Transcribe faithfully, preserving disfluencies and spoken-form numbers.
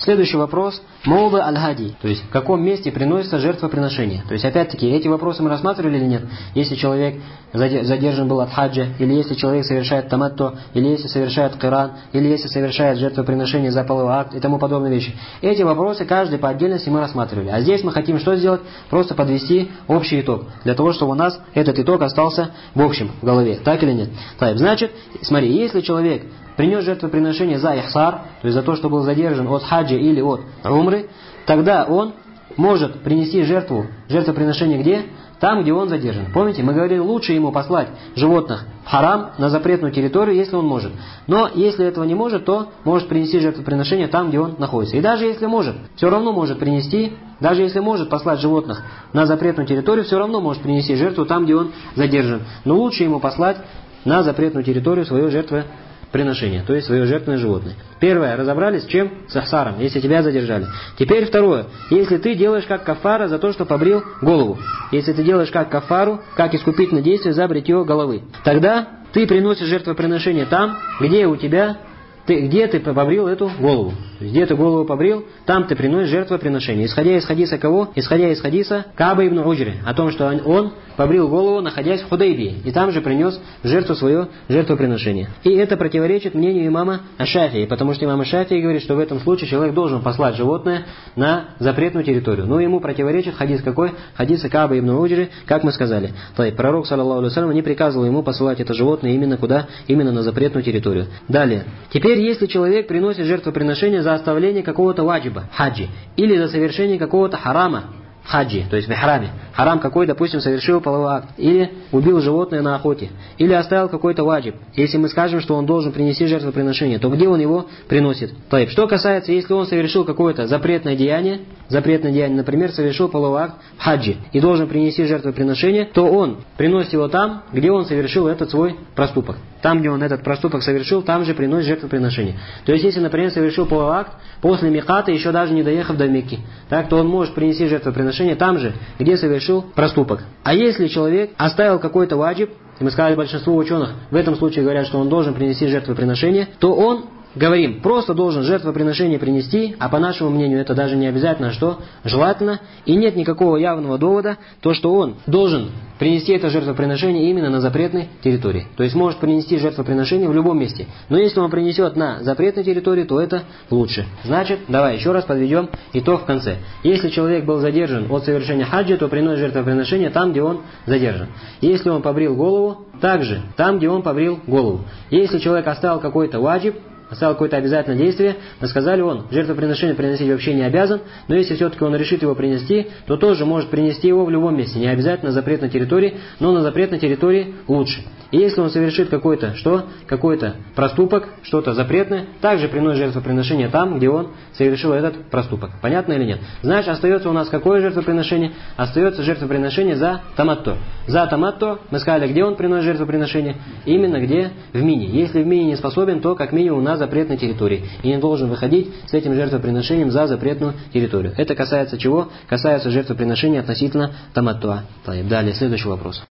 Следующий вопрос. Мауды аль-хади. То есть в каком месте приносится жертвоприношение. То есть опять-таки эти вопросы мы рассматривали или нет? Если человек задержан был от хаджа, или если человек совершает таматто, или если совершает киран, или если совершает жертвоприношение за половой акт и тому подобные вещи. Эти вопросы каждый по отдельности мы рассматривали. А здесь мы хотим что сделать? Просто подвести общий итог. Для того, чтобы у нас этот итог остался в общем в голове. Так или нет? Так, значит, смотри, если человек принес жертвоприношение за ихсар, то есть за то, что был задержан от хаджа или от умры, тогда он может принести жертву, жертвоприношение где? Там, где он задержан. Помните, мы говорили, лучше ему послать животных в харам, на запретную территорию, если он может. Но если этого не может, то может принести жертвоприношение там, где он находится. И даже если может, все равно может принести, даже если может послать животных на запретную территорию, все равно может принести жертву там, где он задержан. Но лучше ему послать на запретную территорию свое жертвоприношение. Приношение, то есть свое жертвенное животное. Первое, разобрались, чем? С ахсаром, если тебя задержали. Теперь второе, если ты делаешь как кафара за то, что побрил голову. Если ты делаешь как кафару, как искупительное действие за бритье головы. Тогда ты приносишь жертвоприношение там, где у тебя, ты, где ты побрил эту голову. Где ты голову побрил, там ты приносишь жертвоприношение. Исходя из хадиса кого? Исходя из хадиса Кааба ибн Уджри. О том, что он побрил голову, находясь в Худайбии. И там же принес в жертву свое жертвоприношение. И это противоречит мнению имама Аш-Шафии. Потому что имам Аш-Шафии говорит, что в этом случае человек должен послать животное на запретную территорию. Но ему противоречит хадис какой? Хадиса Кааба ибн Уджри, как мы сказали. То есть пророк, саллаллаху алейхи ва саллям, не приказывал ему посылать это животное именно куда? Именно на запретную территорию. Далее. Теперь, если человек приносит жертвоприношение за оставление какого-то ваджиба, хаджи, или за совершение какого-то харама, в хаджи, то есть в ихраме. Харам какой, допустим, совершил половой акт, или убил животное на охоте, или оставил какой-то ваджиб. Если мы скажем, что он должен принести жертвоприношение, то где он его приносит? То есть, что касается, если он совершил какое-то запретное деяние, запретное деяние, например, совершил половой акт в хаджи, и должен принести жертвоприношение, то он приносит его там, где он совершил этот свой проступок. Там, где он этот проступок совершил, там же приносит жертвоприношение. То есть, если, например, совершил половой акт после миката, еще даже не доехав до Мекки, так, то он может принести жертвоприношение там же, где совершил проступок. А если человек оставил какой-то ваджиб, и мы сказали, большинство ученых в этом случае говорят, что он должен принести жертвоприношение, то он, говорим, просто должен жертвоприношение принести, а по нашему мнению это даже не обязательно, что желательно, и нет никакого явного довода, то что он должен принести это жертвоприношение именно на запретной территории. То есть может принести жертвоприношение в любом месте. Но если он принесет на запретной территории, то это лучше. Значит, давай еще раз подведем итог в конце. Если человек был задержан от совершения хаджи, то приносит жертвоприношение там, где он задержан. Если он побрил голову, также там, где он побрил голову. Если человек оставил какой-то ваджиб, оставил какое-то обязательное действие, мы сказали, он жертвоприношение приносить вообще не обязан, но если все-таки он решит его принести, то тоже может принести его в любом месте, не обязательно на запретной территории, но на запретной территории лучше. И если он совершит какой-то, что? Какой-то проступок, что-то запретное, также приносит жертвоприношение там, где он совершил этот проступок. Понятно или нет? Значит, остается у нас какое жертвоприношение? Остается жертвоприношение за таматто. За таматто, мы сказали, где он приносит жертвоприношение? Именно где? В мини. Если в мини не способен, то как минимум на запретной территории. И не должен выходить с этим жертвоприношением за запретную территорию. Это касается чего? Касается жертвоприношения относительно таматтуа. Далее, следующий вопрос.